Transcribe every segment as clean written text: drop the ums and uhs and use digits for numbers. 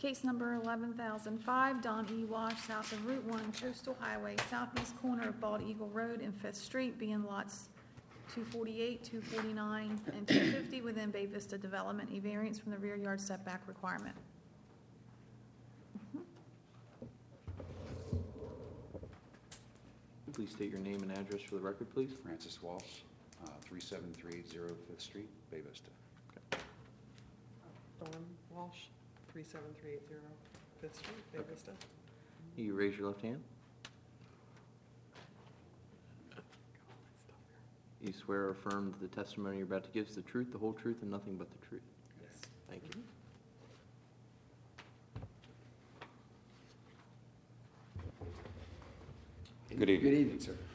Case number 11,005, Don E. Wash, south of Route 1 Coastal Highway, southeast corner of Bald Eagle Road and 5th Street, being lots 248, 249, and 250 within Bay Vista Development, a variance from the rear yard setback requirement. Please state your name and address for the record, please. Francis Walsh, 37380 5th Street, Bay Vista. Dawn Walsh, 37380 5th Street, Bay Vista. You raise your left hand. You swear or affirm that the testimony you're about to give is the truth, the whole truth, and nothing but the truth? Yes. Thank you. Good evening. Good evening, sir.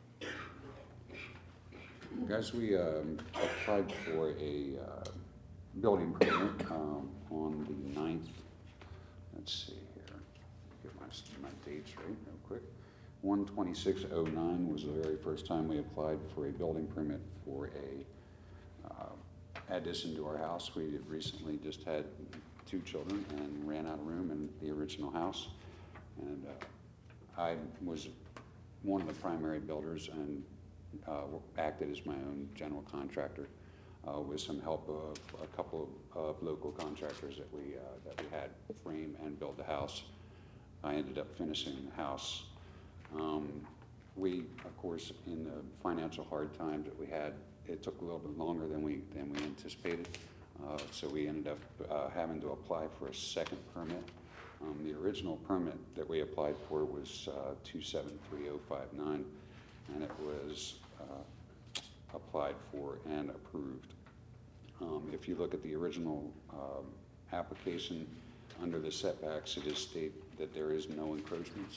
Guys, we applied for a building permit on the 9th. Let's see here. Get my dates right real quick. 1/26/09 was the very first time we applied for a building permit for a addition to our house. We had recently just had 2 children and ran out of room in the original house. And I was one of the primary builders and acted as my own general contractor with some help of a couple of local contractors that we had frame and build the house. I ended up finishing the house. We, of course, in the financial hard times that we had, it took a little bit longer than we anticipated. So we ended up having to apply for a second permit. The original permit that we applied for was 273059, and it was applied for and approved. If you look at the original application, under the setbacks, it is stated that there is no encroachments.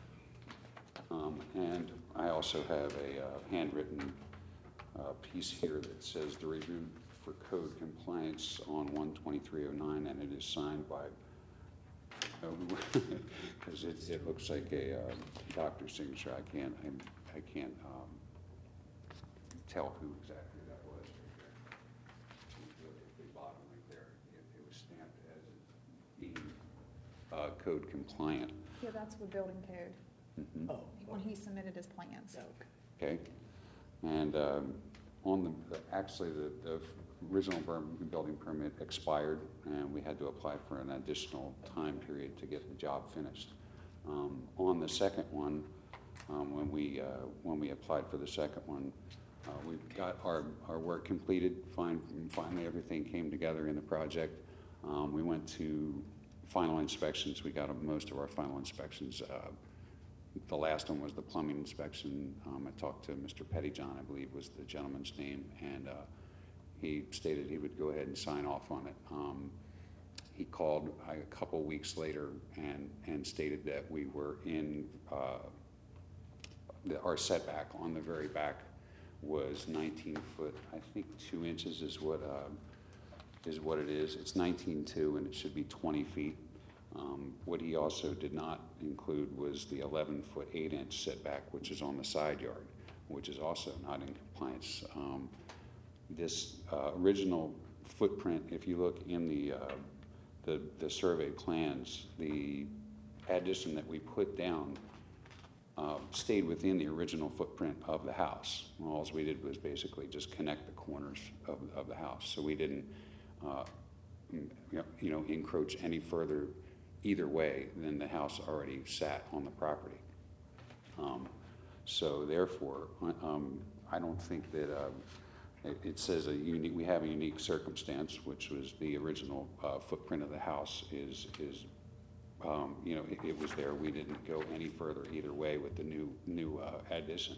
And I also have a handwritten piece here that says the review for code compliance on 1/23/09, and it is signed by, because it looks like a doctor's signature. I can't tell who exactly that was. Look at the bottom right there. It was stamped as being code compliant. Yeah, that's with building code. Mm-hmm. When he submitted his plans. Okay, and on actually the original building permit expired, and we had to apply for an additional time period to get the job finished. On the second one, when we applied for the second one, we got our work completed. Finally, everything came together in the project. We went to final inspections. We got most of our final inspections. The last one was the plumbing inspection. I talked to Mr. Pettyjohn, I believe was the gentleman's name, and he stated he would go ahead and sign off on it. He called a couple weeks later and stated that we were in our setback on the very back was 19 foot. I think 2 inches is what it is. It's 19.2, and it should be 20 feet. What he also did not include was the 11 foot 8 inch setback, which is on the side yard, which is also not in compliance. This original footprint, if you look in the survey plans, the addition that we put down stayed within the original footprint of the house. All we did was basically just connect the corners of the house, so we didn't encroach any further either way than the house already sat on the property. So therefore, I don't think that it says we have a unique circumstance, which was the original footprint of the house is it was there. We didn't go any further either way with the new addition.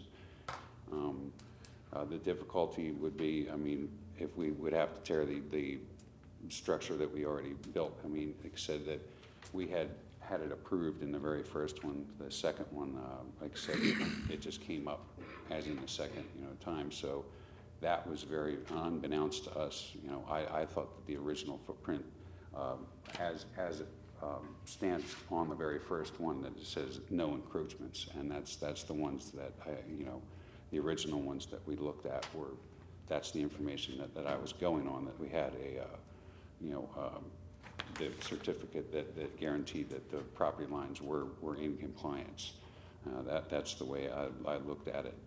The difficulty would be, if we would have to tear the structure that we already built. Like I said, that we had it approved in the very first one. The second one, like I said, it just came up as in the second time. So that was very unbeknownst to us. I thought that the original footprint, as it stands on the very first one, that it says no encroachments, and that's the ones that the original ones that we looked at were. That's the information that I was going on, that we had the certificate that guaranteed that the property lines were in compliance. That's the way I looked at it.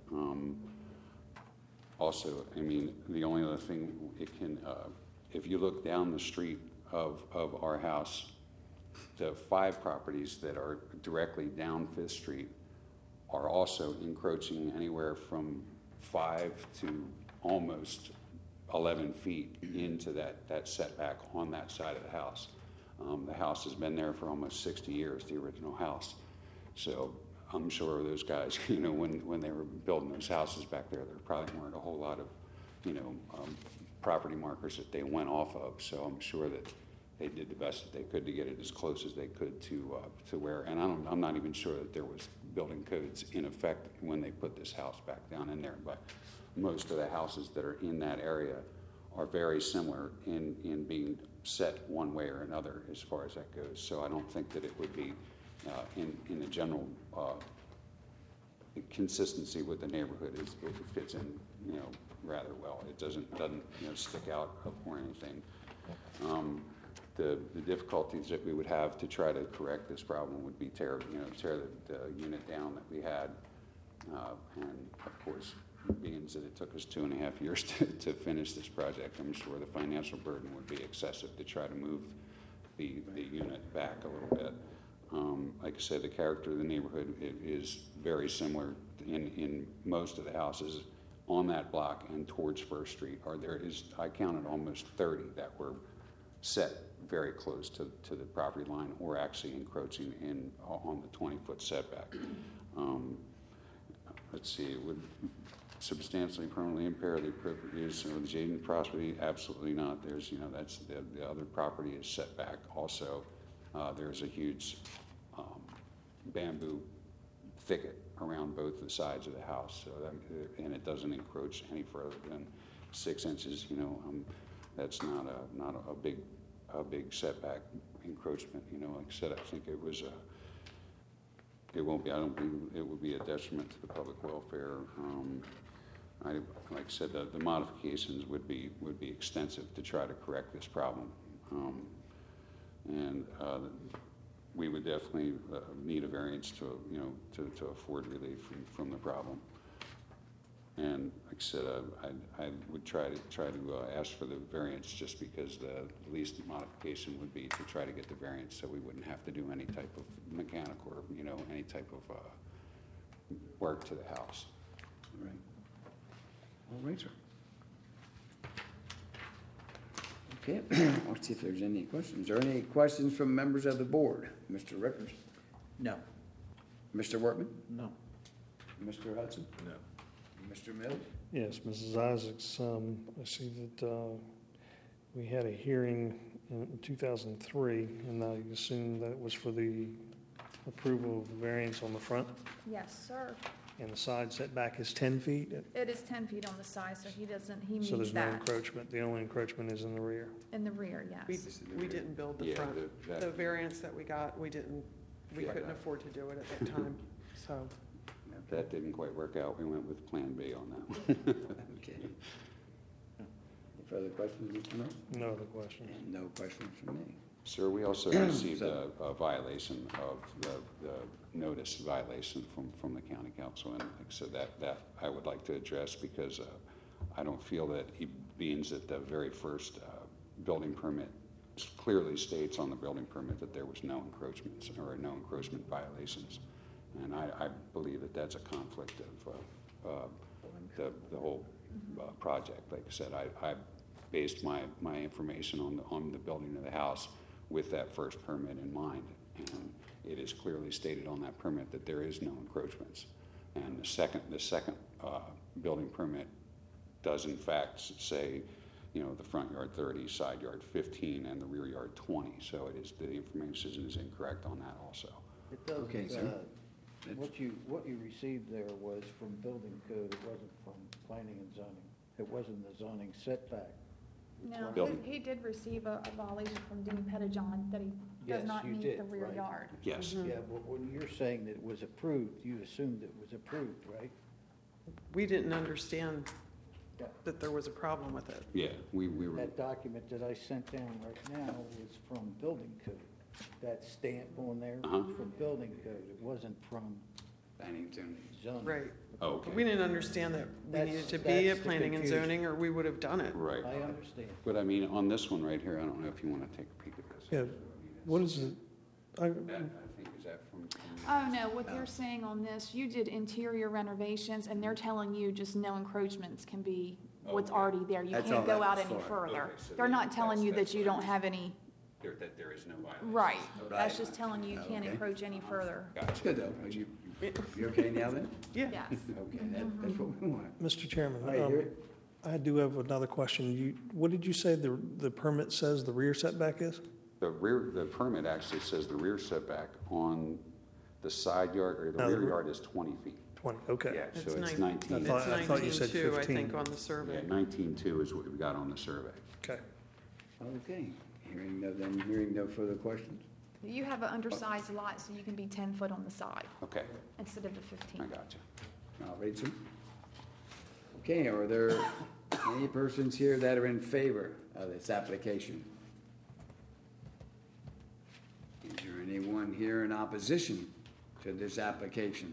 Also, I mean, the only other thing it can, if you look down the street of our house, the 5 properties that are directly down Fifth Street are also encroaching anywhere from 5 to almost 11 feet into that setback on that side of the house. The house has been there for almost 60 years, the original house. So I'm sure those guys, you know, when they were building those houses back there probably weren't a whole lot of, you know, property markers that they went off of. So I'm sure that they did the best that they could to get it as close as they could to where, and I'm not even sure that there was building codes in effect when they put this house back down in there. But most of the houses that are in that area are very similar in being set one way or another as far as that goes. So I don't think that it would be in the general consistency with the neighborhood. It fits in, you know, rather well. It doesn't you know, stick out or anything. The difficulties that we would have to try to correct this problem would be tear the unit down that we had, and of course, being that it took us 2.5 years to finish this project, I'm sure the financial burden would be excessive to try to move the unit back a little bit. Like I said, the character of the neighborhood is very similar in most of the houses on that block and towards First Street. I counted almost 30 that were set very close to the property line or actually encroaching in on the 20-foot setback. Let's see, it would substantially permanently impair the appropriate use of the adjacent property. Absolutely not. There's, you know, that's the other property is set back also. There's a huge bamboo thicket around both the sides of the house, so and it doesn't encroach any further than 6 inches. You know, that's not a big setback encroachment. You know, like I said, I think it was it won't be. I don't believe it would be a detriment to the public welfare. Like I said, the modifications would be extensive to try to correct this problem, and we would definitely need a variance to, you know, to afford relief from the problem. And like I said, I would try to ask for the variance just because the least modification would be to try to get the variance, so we wouldn't have to do any type of mechanic or, you know, any type of work to the house. All right. All right, sir. Okay, let's see if there's any questions. Are there any questions from members of the board? Mr. Rickers? No. Mr. Workman? No. Mr. Hudson? No. Mr. Mills? Yes, Mrs. Isaacs, I see that we had a hearing in 2003, and I assume that was for the approval of the variance on the front, Yes, sir. and the side setback is 10 feet, It is 10 feet on the side, so he meets so there's no that. encroachment. The only encroachment is in the rear. In the rear, yes. We didn't build the Yeah, front. that- The variance that we got, we Yeah. couldn't afford to do it at that time, so. If that didn't quite work out, we went with Plan B on that one. Okay. Any further questions, Mr. Mills? No other questions. And no questions from me. Sir, we also received a violation of the notice violation from the county council, and so that I would like to address because I don't feel that being that the very first building permit clearly states on the building permit that there was no encroachments or no encroachment violations, and I believe that that's a conflict of the whole project. Like I said, I based my information on the building of the house with that first permit in mind, and it is clearly stated on that permit that there is no encroachments. And the second building permit does in fact say, you know, the front yard 30, side yard 15, and the rear yard 20. So it is, the information is incorrect on that also. It doesn't, Okay, sir. what you received there was from building code, it wasn't from planning and zoning. It wasn't the zoning setback. No, Building. he did receive a violation from Dean Pettijohn that he does Yes, not you meet did, the rear right. yard. Yes. Yeah, but when you're saying that it was approved, you assumed it was approved, right? We didn't understand that there was a problem with it. Yeah, we were, That document that I sent down right now was from building code. That stamp on there Uh-huh. was from building code. It wasn't from Bennington. zoning. Right. oh, But we okay, didn't understand that we That's- needed to be that's at the planning and confusion. zoning, or we would have done it. right. I understand. But I mean, on this one right here, I don't know if you want to take a peek at this. Yeah, what is it? That, I think, is that from? Oh, no, what they're saying on this, you did interior renovations, and they're telling you just no encroachments can be what's Okay. already there. You That's can't all go that out was any for. further. Okay, so They're not that's- telling you that's that you what don't I- have any, That there is no violation. right. Right. That's just telling you you can't Okay. encroach any further. That's Gotcha. good, though. You okay now then? Yeah. Yes. Okay, that's what we want. Mr. Chairman, All right, here- I do have another question. What did you say the permit says the rear setback is? The permit actually says the rear setback on the side yard, or the No, the rear rear- yard is 20 feet. 20, okay. Yeah, so it's It's 19. I thought you said 19.2, I think, 15. on the Yeah, survey. 19.2 is what we got on the survey. Okay. Okay, hearing no further questions. You have an undersized lot, so you can be 10 foot on the side Okay, instead of the 15. I got you. Rachel? Okay, are there any persons here that are in favor of this application? Is there anyone here in opposition to this application?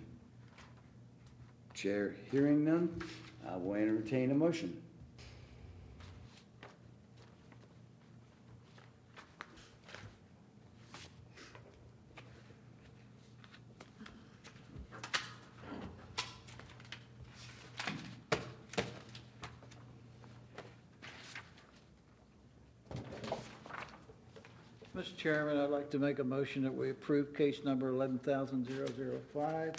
Chair hearing none, I will entertain a motion. Mr. Chairman, I'd like to make a motion that we approve case number 11,005.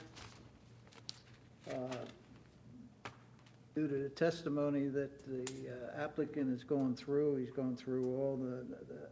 Due to the testimony that the applicant is going through, he's gone through all the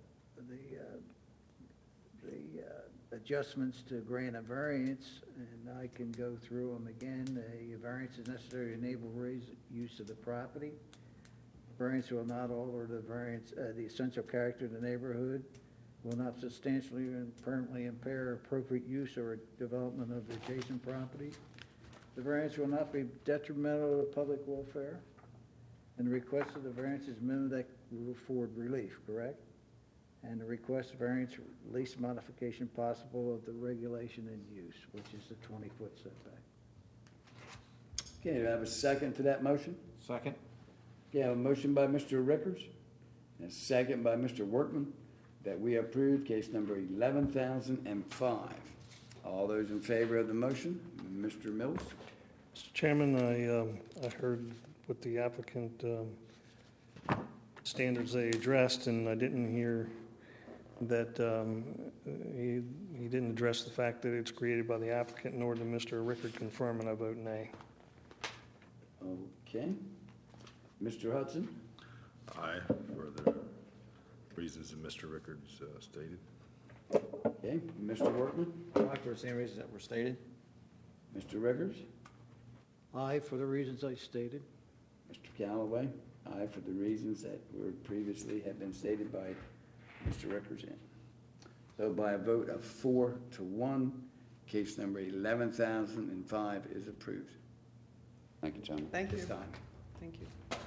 adjustments to grant a variance, and I can go through them again. A variance is necessary to enable raised use of the property. Variance will not alter the essential character of the neighborhood, will not substantially and permanently impair appropriate use or development of the adjacent property. The variance will not be detrimental to public welfare, and the request of the variance is minimum that will afford relief, correct? And the request variance, least modification possible of the regulation and use, which is the 20-foot setback. Okay, do I have a second to that motion? Second. Okay, I have a motion by Mr. Rickers, and a second by Mr. Workman, that we approve case number 11,005. All those in favor of the motion, Mr. Mills? Mr. Chairman, I heard what the applicant standards they addressed, and I didn't hear that he didn't address the fact that it's created by the applicant, nor did Mr. Rickard confirm, and I vote nay. Okay. Mr. Hudson? Aye, for the reasons that Mr. Rickards stated. Okay. Mr. Workman? Aye, for the same reasons that were stated. Mr. Rickers? Aye, for the reasons I stated. Mr. Callaway? Aye, for the reasons that were previously have been stated by Mr. Rickers. So by a vote of 4-1, case number 11,005 is approved. Thank you, gentlemen. Thank you. This time. Thank you.